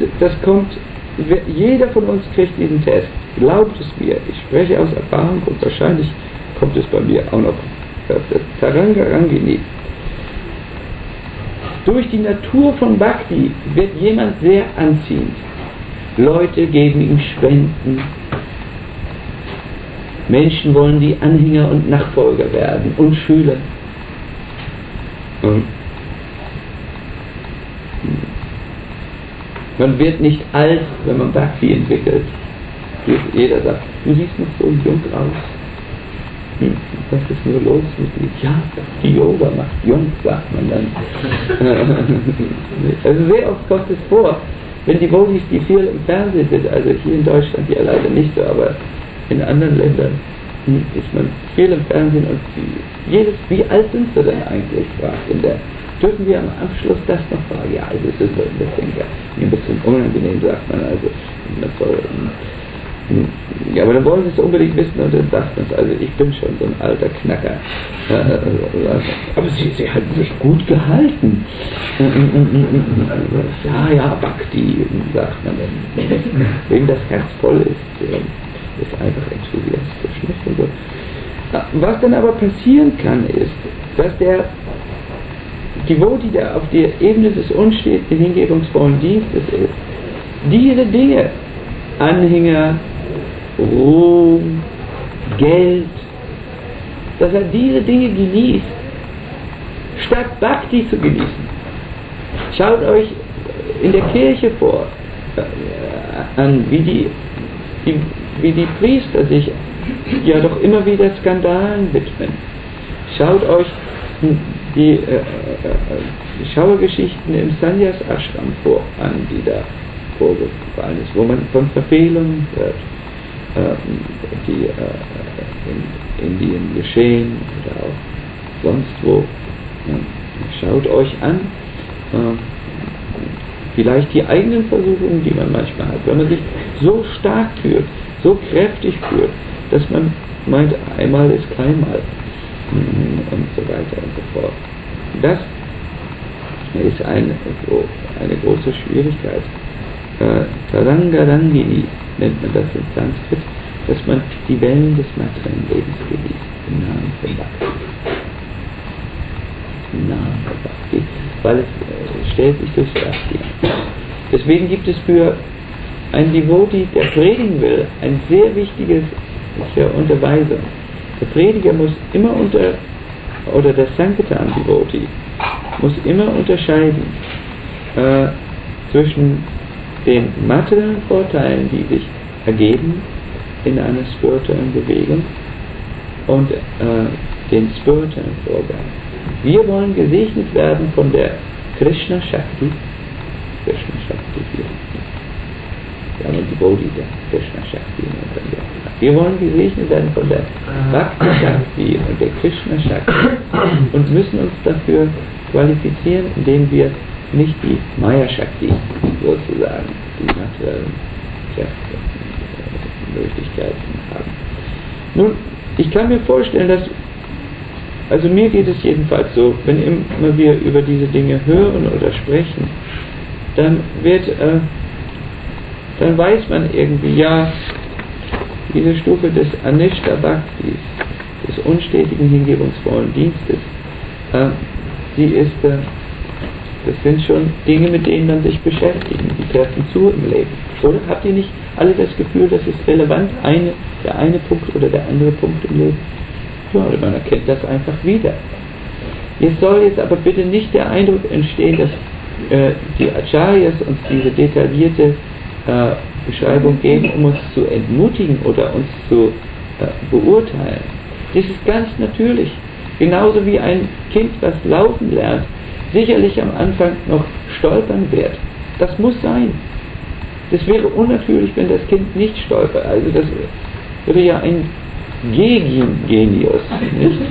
jeder von uns kriegt diesen Test. Glaubt es mir, ich spreche aus Erfahrung und wahrscheinlich kommt es bei mir auch noch öfters. Tarangarangini. Durch die Natur von Bhakti wird jemand sehr anziehend. Leute geben ihm Spenden. Menschen wollen die Anhänger und Nachfolger werden und Schüler. Man wird nicht alt, wenn man Bhakti entwickelt. Jeder sagt, du siehst noch so jung aus. Was ist nur los mit dir? Ja, die Yoga macht jung, sagt man dann. Also sehr oft kommt es vor, wenn die Devotees, die viel im Fernsehen sind, also hier in Deutschland ja leider nicht so, aber in anderen Ländern ist man viel im Fernsehen und wie alt sind sie denn eigentlich, fragt in der. Dürfen wir am Abschluss das noch fragen? Ja, also es ist so ein bisschen unangenehm, sagt man, also man soll, ja, aber dann wollen sie es unbedingt wissen und dann sagt man es, also ich bin schon so ein alter Knacker. Aber sie halten sich gut gehalten. Ja, Bhakti, sagt man dann. Wem das Herz voll ist einfach enthusiastisch. Nicht? Und so. Was dann aber passieren kann, ist, dass der Devotee, der auf der Ebene des unsteten hingebungsvollen Dienstes ist, diese Dinge, Anhänger, Ruhm, Geld, dass er diese Dinge genießt, statt Bhakti zu genießen. Schaut euch in der Kirche vor an, wie die wie die Priester sich ja doch immer wieder Skandalen widmen. Schaut euch die Schauergeschichten im Sanyas Ashram an, die da vorgefallen ist, wo man von Verfehlungen hört, die in Indien geschehen oder auch sonst wo. Schaut euch an, vielleicht die eigenen Versuchungen, die man manchmal hat, wenn man sich so stark fühlt, so kräftig fühlt, dass man meint, einmal ist keinmal und so weiter und so fort. Das ist eine große Schwierigkeit. Tarangarangini nennt man das in Sanskrit, dass man die Wellen des materiellen Lebens genießt, im Namen von Bhakti. Im Namen von Bhakti, weil es stellt sich durch Bhakti an. Deswegen gibt es für einen Devotee, der predigen will, ein sehr wichtiges Unterweisung. Der Prediger muss immer oder der Sankirtan-Devotee muss immer unterscheiden zwischen den materiellen Vorteilen, die sich ergeben in einer spirituellen Bewegung, und den spirituellen Vorgang. Wir wollen gesegnet werden von der Krishna Shakti. Krishna Shakti hier. Wir haben die Bodhi der Krishna Shakti. Wir wollen gesegnet werden von der Bhakti Shakti und der Krishna Shakti und müssen uns dafür qualifizieren, indem wir nicht die Maya Shakti sozusagen, die materiellen Möglichkeiten haben. Nun, ich kann mir vorstellen, also mir geht es jedenfalls so, wenn immer wir über diese Dinge hören oder sprechen, dann weiß man irgendwie, ja, diese Stufe des Anishta Bhaktis, des unstetigen, hingebungsvollen Dienstes, das sind schon Dinge, mit denen man sich beschäftigt, die treffen zu im Leben. Oder habt ihr nicht alle das Gefühl, dass es relevant, der eine Punkt oder der andere Punkt im Leben? Ja, man erkennt das einfach wieder. Es soll jetzt aber bitte nicht der Eindruck entstehen, dass die Acharyas uns diese detaillierte Beschreibung geben, um uns zu entmutigen oder uns zu beurteilen. Das ist ganz natürlich. Genauso wie ein Kind, das laufen lernt, sicherlich am Anfang noch stolpern wird. Das muss sein. Das wäre unnatürlich, wenn das Kind nicht stolpert. Also das wäre ja ein Genius, nicht?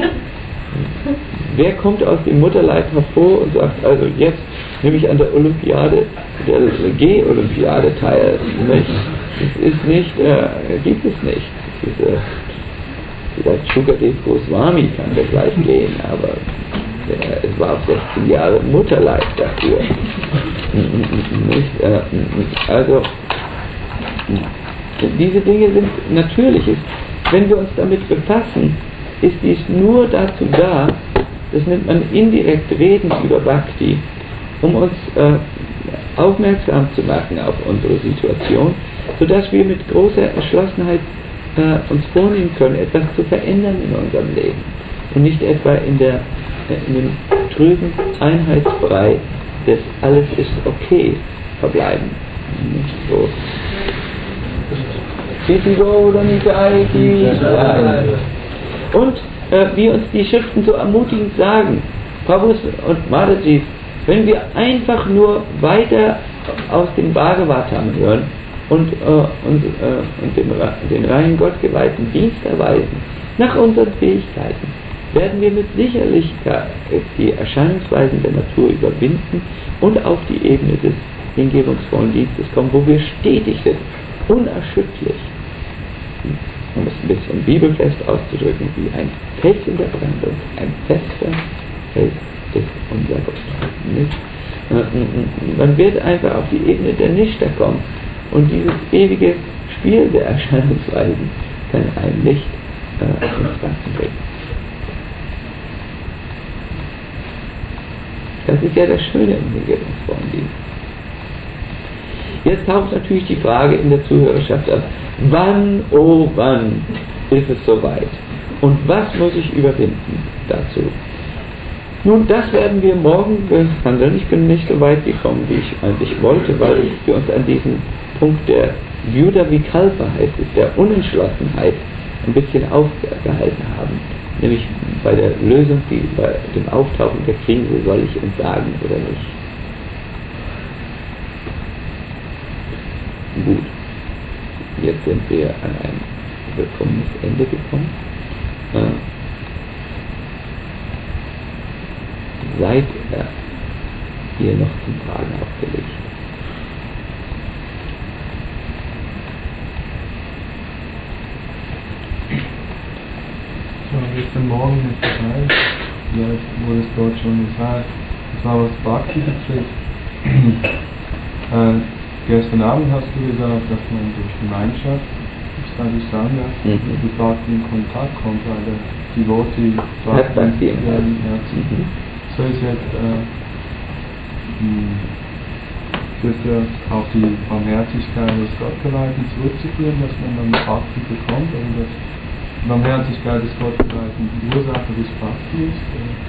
Wer kommt aus dem Mutterleib hervor und sagt, also jetzt nehme ich an der Olympiade, der G-Olympiade teil, nicht? Das ist nicht, gibt es nicht. Vielleicht Shukadev Goswami kann da gleich gehen, aber es war auf 16 Jahre Mutterleib dafür. Nicht? Also diese Dinge sind Natürliches. Wenn wir uns damit befassen, ist dies nur dazu da, das nennt man indirekt Reden über Bhakti, um uns aufmerksam zu machen auf unsere Situation, sodass wir mit großer Entschlossenheit uns vornehmen können, etwas zu verändern in unserem Leben und nicht etwa in dem trüben Einheitsbrei des Alles ist okay verbleiben. Nicht so. Und wie uns die Schriften so ermutigend sagen, Prabhus und Madhajis, wenn wir einfach nur weiter aus dem Bhagavatam hören und den reinen Gottgeweihten Dienst erweisen, nach unseren Fähigkeiten, werden wir mit Sicherlichkeit die Erscheinungsweisen der Natur überwinden und auf die Ebene des hingebungsvollen Dienstes kommen, wo wir stetig sind, unerschütterlich. Um es ein bisschen bibelfest auszudrücken, wie ein Fels in der Brandung, ein fester Fels ist unser Gott. Nicht? Man wird einfach auf die Ebene der Nishta kommen und dieses ewige Spiel der Erscheinungsweisen kann einem nicht ins Wanken bringen. Das ist ja das Schöne im hingebungsvollen Dienst. Jetzt taucht natürlich die Frage in der Zuhörerschaft auf, wann, oh wann ist es soweit? Und was muss ich überwinden dazu? Nun, das werden wir morgen behandeln. Ich bin nicht so weit gekommen, wie ich eigentlich wollte, weil wir uns an diesen Punkt der Vyuda-Vikalpa, heißt es, der Unentschlossenheit, ein bisschen aufgehalten haben. Nämlich bei der Lösung, bei dem Auftauchen der Krise, soll ich entsagen oder nicht. Gut, jetzt sind wir an ein willkommenes Ende gekommen. Seid ihr noch zum Fragen aufgelegt? Gestern Morgen mit dabei, vielleicht wurde es dort schon gesagt, das war was Bhakti betrifft. Gestern Abend hast du gesagt, dass man durch Gemeinschaft, dadurch Sangha, mit Bhakti in Kontakt kommt, weil der Devotee Bhakti im Herzen. So ist jetzt wird ja auch die Barmherzigkeit des Gottgeweihten zurückzuführen, dass man dann Bhakti bekommt, also dass die Barmherzigkeit des Gottgeweihten die Ursache des Bhakti ist.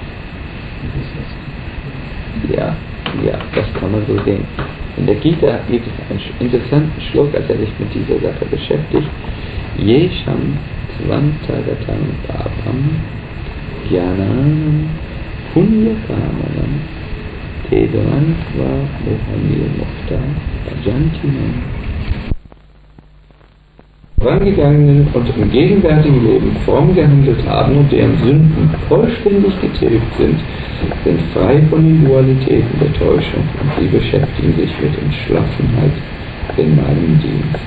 Ja, das kann man so sehen. In der Gita gibt es einen interessanten Schluck, als er sich mit dieser Sache beschäftigt. Yesham Svantagatam Papam Jnanam Punyakamanam Tedvantva Mohanil Mukta Ajantinam. Vorangegangenen und im gegenwärtigen Leben fromm gehandelt haben und deren Sünden vollständig getilgt sind frei von den Dualitäten der Täuschung und sie beschäftigen sich mit Entschlossenheit in meinem Dienst.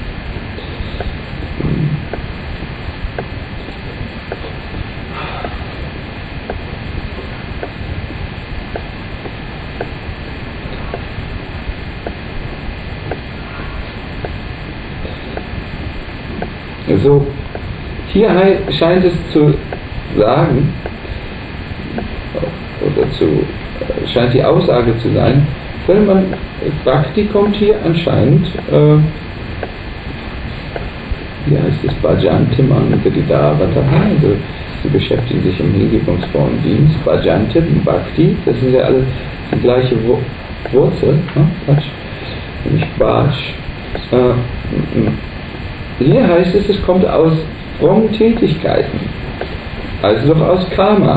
Also, hier scheint es zu sagen, oder scheint die Aussage zu sein, wenn man Bhakti kommt hier anscheinend, wie heißt es, Bhajantimam Vedidavataha, also sie beschäftigen sich im hingebungsvollen Dienst, Bhajantim, Bhakti, das ist ja alles die gleiche Wurzel, nämlich Bhaj. Hier heißt es, es kommt aus frommen Tätigkeiten, also doch aus Karma.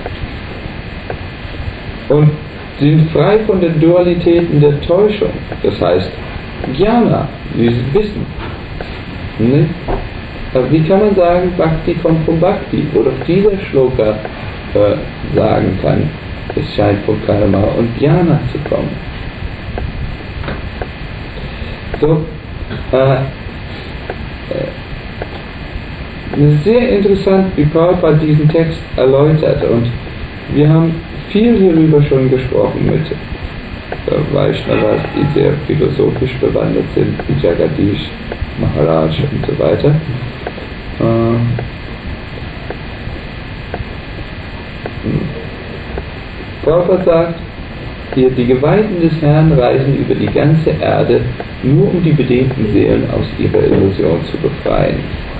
Und sind frei von den Dualitäten der Täuschung, das heißt Jnana, dieses Wissen. Ne? Aber wie kann man sagen, Bhakti kommt von Bhakti, wo doch dieser Shloka sagen kann, es scheint von Karma und Jnana zu kommen. So, sehr interessant, wie Prabhupada diesen Text erläutert, und wir haben viel hierüber schon gesprochen mit Vaishnavas, die sehr philosophisch bewandert sind, wie Jagadish Maharaj und so weiter. Prabhupada sagt hier, die Geweihten des Herrn reisen über die ganze Erde, nur um die bedehnten Seelen aus ihrer Illusion zu befreien.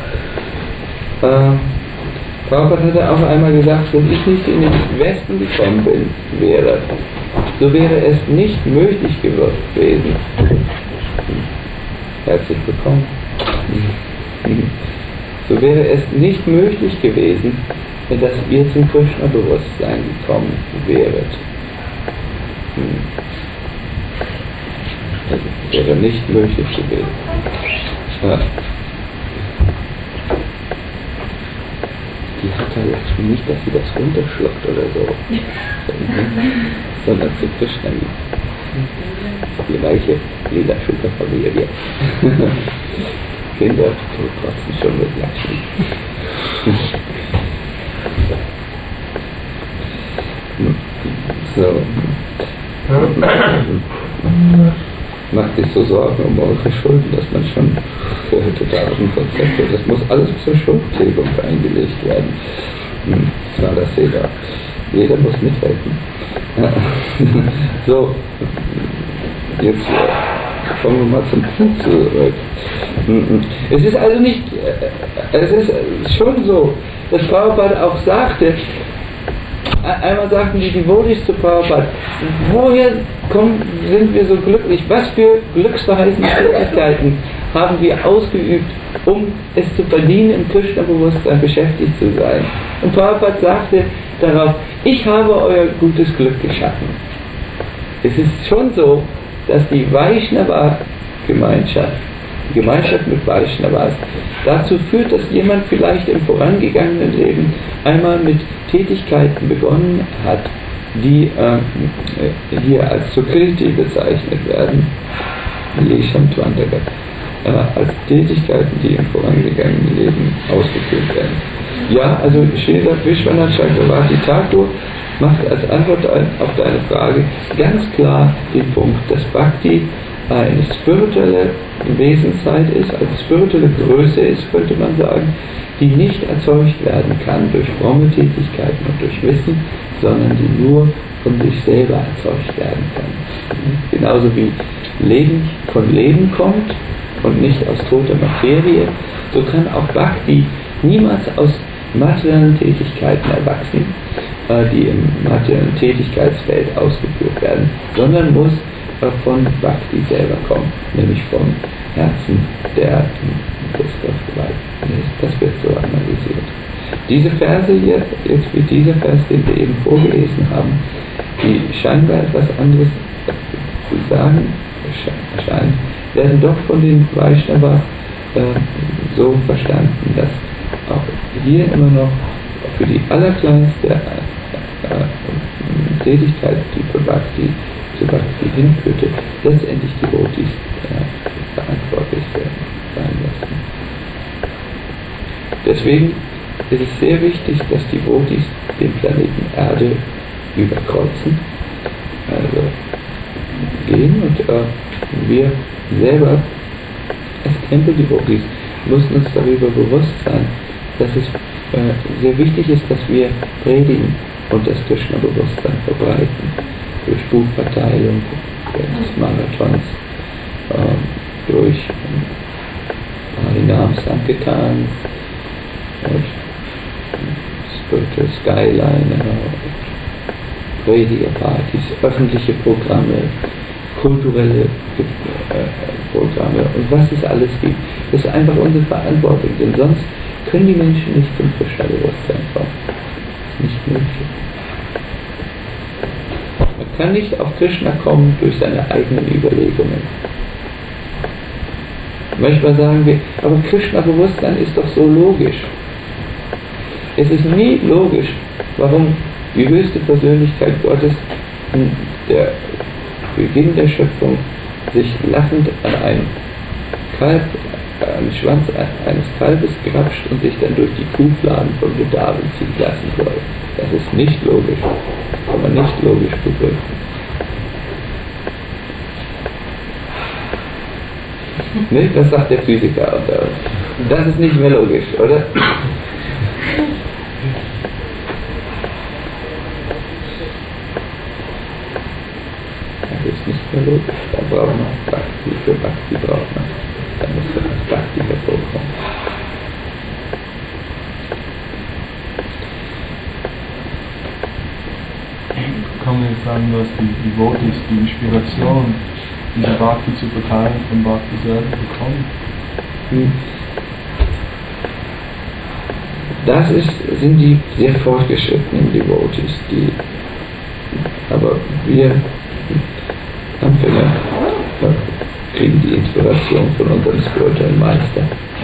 Prabhupada hatte auch einmal gesagt, wenn ich nicht in den Westen gekommen wäre, so wäre es nicht möglich gewesen. Herzlich willkommen. So wäre es nicht möglich gewesen, dass ihr zum Krishna-Bewusstsein gekommen wäret. Das wäre nicht möglich gewesen. Die hat er jetzt schon nicht, dass sie das runterschluckt oder so, sondern zu Krishna geht. Die reiche Lila Schuka-Familie. Kinder kotzen schon mit Lakshmi. So. Macht sich so Sorgen um eure Schulden, dass man schon für totalischen Konzepte, das muss alles zur Schuldtilgung eingelegt werden. Das war das Jeder. Jeder muss mithelfen. So, jetzt kommen wir mal zum Punkt zurück. Es ist also nicht, es ist schon so, dass Prabhupada auch sagte, einmal sagten die Devotees zu Prabhupada, woher sind wir so glücklich? Was für glücksverheißende Tätigkeiten haben wir ausgeübt, um es zu verdienen, im Krishna-Bewusstsein beschäftigt zu sein? Und Prabhupada sagte darauf, ich habe euer gutes Glück geschaffen. Es ist schon so, dass die Vaishnava-Gemeinschaft, die Gemeinschaft mit Vaishnavas, dazu führt, dass jemand vielleicht im vorangegangenen Leben einmal mit Tätigkeiten begonnen hat, die hier als Sukriti bezeichnet werden, als Tätigkeiten, die im vorangegangenen Leben ausgeführt werden. Ja, also Srila Vishwanath Chakravarti Thakur macht als Antwort auf deine Frage ganz klar den Punkt, dass Bhakti eine spirituelle Wesenheit ist, also spirituelle Größe ist, könnte man sagen, die nicht erzeugt werden kann durch fromme Tätigkeiten und durch Wissen, sondern die nur von sich selber erzeugt werden kann. Genauso wie Leben von Leben kommt und nicht aus toter Materie, so kann auch Bhakti niemals aus materiellen Tätigkeiten erwachsen, die im materiellen Tätigkeitsfeld ausgeführt werden, sondern muss von Bhakti selber kommen, nämlich vom Herzen des Gottgeweihten. Das wird so analysiert. Diese Verse hier, jetzt wie dieser Vers, den wir eben vorgelesen haben, die scheinbar etwas anderes zu sagen scheinen, werden doch von den Vaishnavas so verstanden, dass auch hier immer noch für die allerkleinste Tätigkeit, die für Bhakti zu Bhakti hinführte, letztendlich die Devotees verantwortlich sein mussten. Deswegen ist es sehr wichtig, dass die Devotees den Planeten Erde überkreuzen, also gehen, und wir selber als Tempel-Devotees müssen uns darüber bewusst sein, dass es sehr wichtig ist, dass wir predigen und das Krishna-Bewusstsein verbreiten. Durch Buchverteilung, des Marathons, durch Harinam Sankirtans, Spiritual Skyline, Predigerpartys, öffentliche Programme, kulturelle Programme und was es alles gibt. Das ist einfach unsere Verantwortung, denn sonst können die Menschen nicht zum Krishna-Bewusstsein kommen. Das ist nicht möglich. Man kann nicht auf Krishna kommen durch seine eigenen Überlegungen. Manchmal sagen wir, aber Krishna-Bewusstsein ist doch so logisch. Es ist nie logisch, warum die höchste Persönlichkeit Gottes in der Beginn der Schöpfung sich lachend an einen Schwanz eines Kalbes grapscht und sich dann durch die Kuhfladen von Vrindavan ziehen lassen soll. Das ist nicht logisch. Kann man nicht logisch begründen. Ne? Das sagt der Physiker unter uns. Das ist nicht mehr logisch, oder? Das ist nicht mehr logisch. Da braucht man Bhakti. Für Bhakti braucht man. Da muss dann das Bhakti hervorkommen. Kann man jetzt sagen, dass die Devotees die Inspiration, diese Bhakti zu verteilen, von Bhakti selber bekommen? Das sind die sehr fortgeschrittenen Devotees, aber wir Anfänger kriegen die Inspiration von unserem spirituellen Meister.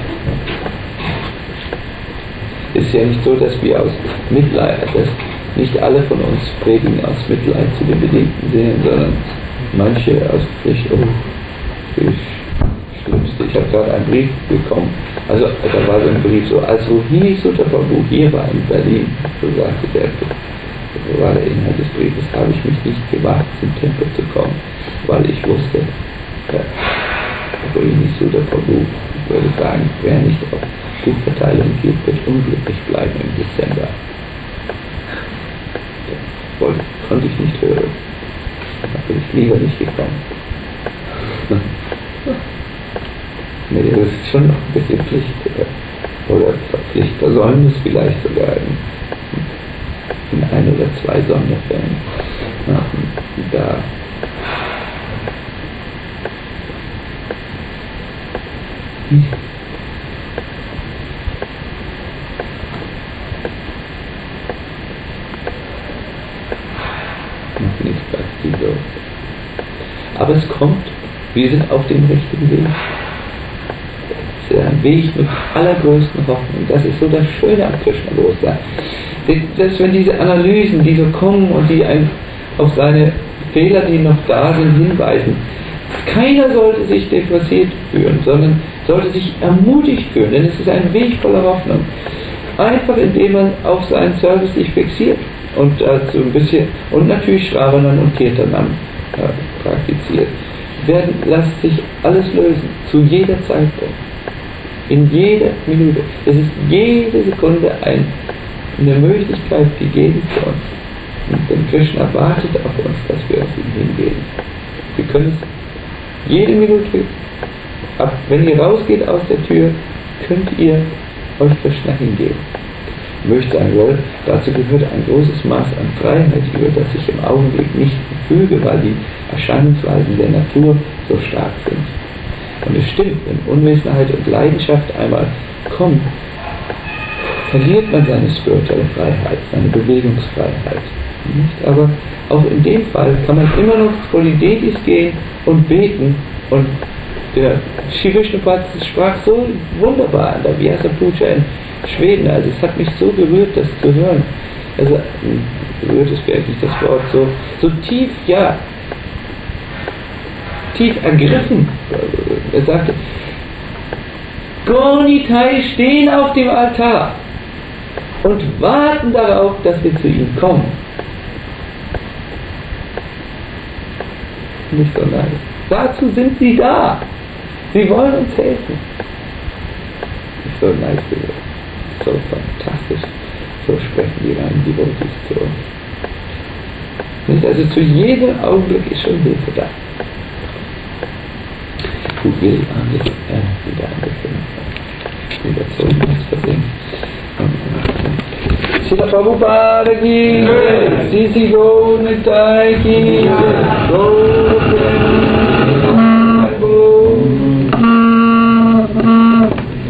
Es ist ja nicht so, dass wir aus Mitleid, dass nicht alle von uns predigen aus Mitleid zu den bedingten Seelen, sondern manche aus Pflicht. Schlimmste. Ich habe gerade einen Brief bekommen, also da war so ein Brief so, als Rohini Sutta Prabhu hier war in Berlin, so sagte der, war der Inhalt des Briefes, habe ich mich nicht gewagt, zum Tempel zu kommen, weil ich wusste, Rohini Sutta Prabhu würde sagen, wer nicht auf Buchverteilung geht, wird unglücklich bleiben im Dezember. Das konnte ich nicht hören. Da bin ich lieber nicht gekommen. Nee, das ist schon noch ein bisschen Pflicht oder Pflichtversäumnis vielleicht sogar. in 1 oder 2 Sonderfällen. Da noch nicht ganz so. Aber es kommt, wir sind auf dem richtigen Weg. Es ist ein Weg mit allergrößten Hoffnung. Das ist so das Schöne am Krishna-Bewusstsein. Selbst wenn diese Analysen, die so kommen und die einen auf seine Fehler, die noch da sind, hinweisen, keiner sollte sich depressiert fühlen, sondern sollte sich ermutigt fühlen, denn es ist ein Weg voller Hoffnung. Einfach indem man auf seinen Service sich fixiert und dazu ein bisschen, und natürlich Shravanam und Kirtanam praktiziert, lässt sich alles lösen, zu jeder Zeitpunkt, in jeder Minute. Es ist jede Sekunde eine Möglichkeit gegeben für uns. Und denn Krishna wartet auf uns, dass wir uns ihm hingeben. Wir können es jede Minute, wenn ihr rausgeht aus der Tür, könnt ihr euch Krishna hingeben. Ich möchte sagen, dazu gehört ein großes Maß an Freiheit, über das ich im Augenblick nicht verfüge, weil die Erscheinungsweisen der Natur so stark sind. Und es stimmt, wenn Unwissenheit und Leidenschaft einmal kommen, verliert man seine spirituelle Freiheit, seine Bewegungsfreiheit. Nicht? Aber auch in dem Fall kann man immer noch vor die Devis gehen und beten. Und der Sri Vishnupad sprach so wunderbar an der Vyasa Puja in Schweden. Also es hat mich so berührt, das zu hören. Also berührt ist vielleicht nicht das Wort, so tief, ja, tief ergriffen. Er sagte, Gornitai stehen auf dem Altar und warten darauf, dass wir zu ihnen kommen. Nicht so nice. Dazu sind sie da. Sie wollen uns helfen. Nicht so nice gewesen. So fantastisch. So sprechen die reinen Devotees zu uns. Nicht? Also zu jedem Augenblick ist schon Hilfe da. Gut, wir haben jetzt wieder ein bisschen überzogen, was versehen. Srila Prabhupada ki, Sisi Gaur Nitai ki,